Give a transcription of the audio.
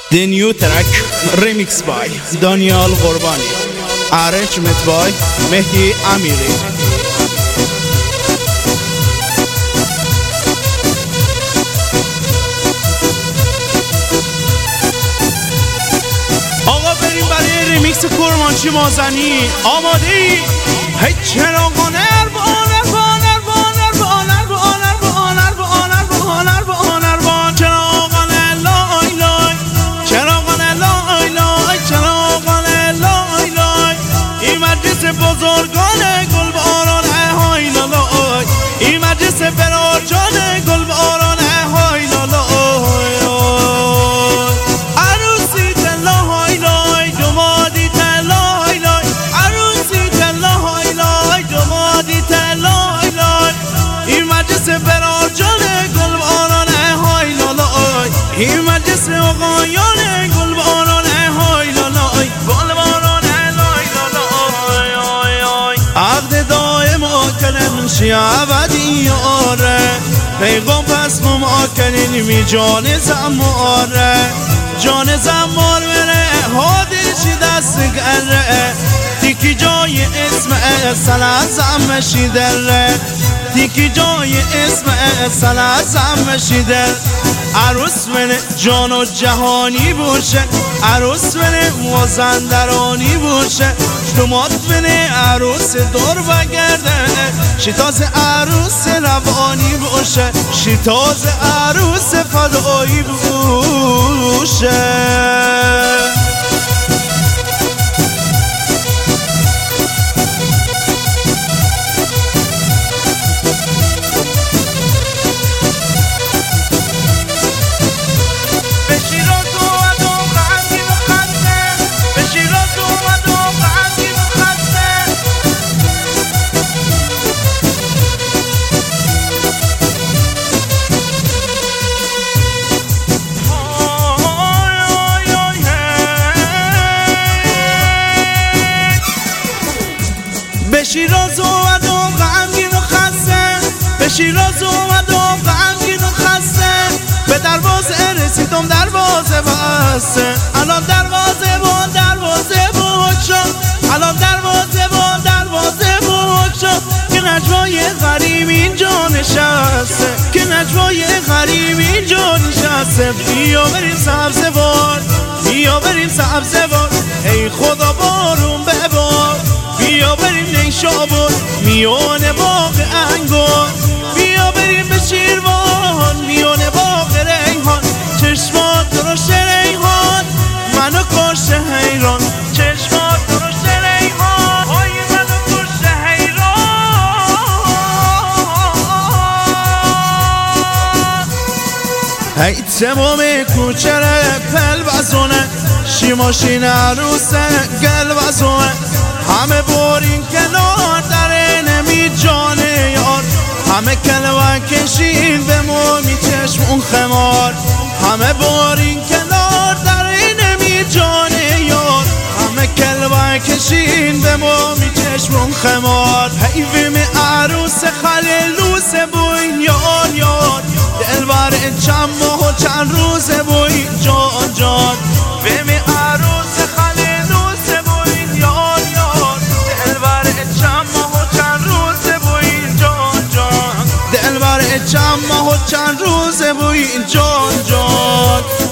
The new track remix by Daniel Qurbani, arrangement by Mehdi Amiri. آقا بریم برای ریمیکس کرمانچی مازنی. آماده ای؟ هی چراغان بزرگان گل باران های لالای، این مجلس براجان گل باران های لالای، عروسی تلا های لای دمادی تلا های لای، عروسی تلا های لای دمادی تلا های لای، این مجلس براجان گل باران های لالای، این مجلس آقایان گل باران های لالای. عقد دائم آکنن شیعبدی آره، پیغام پس مماکنین می جان زماره، جان زمار بره حادشی دست گره، تیکی جای اسم سلازم مشیدره، تیکی جای اسم سلازم مشیدر. عروس من جان و جهانی باشه، عروس من مازندرانی باشه، دماد من عروس دور بگرده، شیطاز عروس روانی باشه، شیطاز عروس فدایی باشه. به شیراز اومدم غمگین و خسته، به شیراز اومدم غمگین و خسته، به دروازه رسیدم دروازه بسته، الان دروازه بود شد، الان دروازه بود شد، که نجوای غریب اینجا نشسته، که نجوای غریب اینجا نشسته. بیا بریم سبزوار، بیا بریم سبزوار، ای خدا بارون ببار، بیا بریم نیشابور میون باغ انگور، بیا بریم به شیروان میون باغ ریحان، چشمات درشت ریحان منو کشته حیران، چشمات درشت ریحان های منو کشته حیران. هی تمام کوچه پل بزونه، شیماشین عروس گل بزونه، همه بورین کنار در نمی جانه یار، همه کلوه کشین به مومی چشم اون خمار، همه بورین کنار در نمی جانه یار، همه کلوه کشین به مومی چشم اون خمار. حیویم عروس خلیلوس بوین یار یار، دلبر چند ماه و چند روز بوین جان جان، ویم عروس خلیلوس بوین یار یار، دلبر چند ماه و چند روز بوین جان جان، دلبر چند ماه و چند روز بوین جان جان.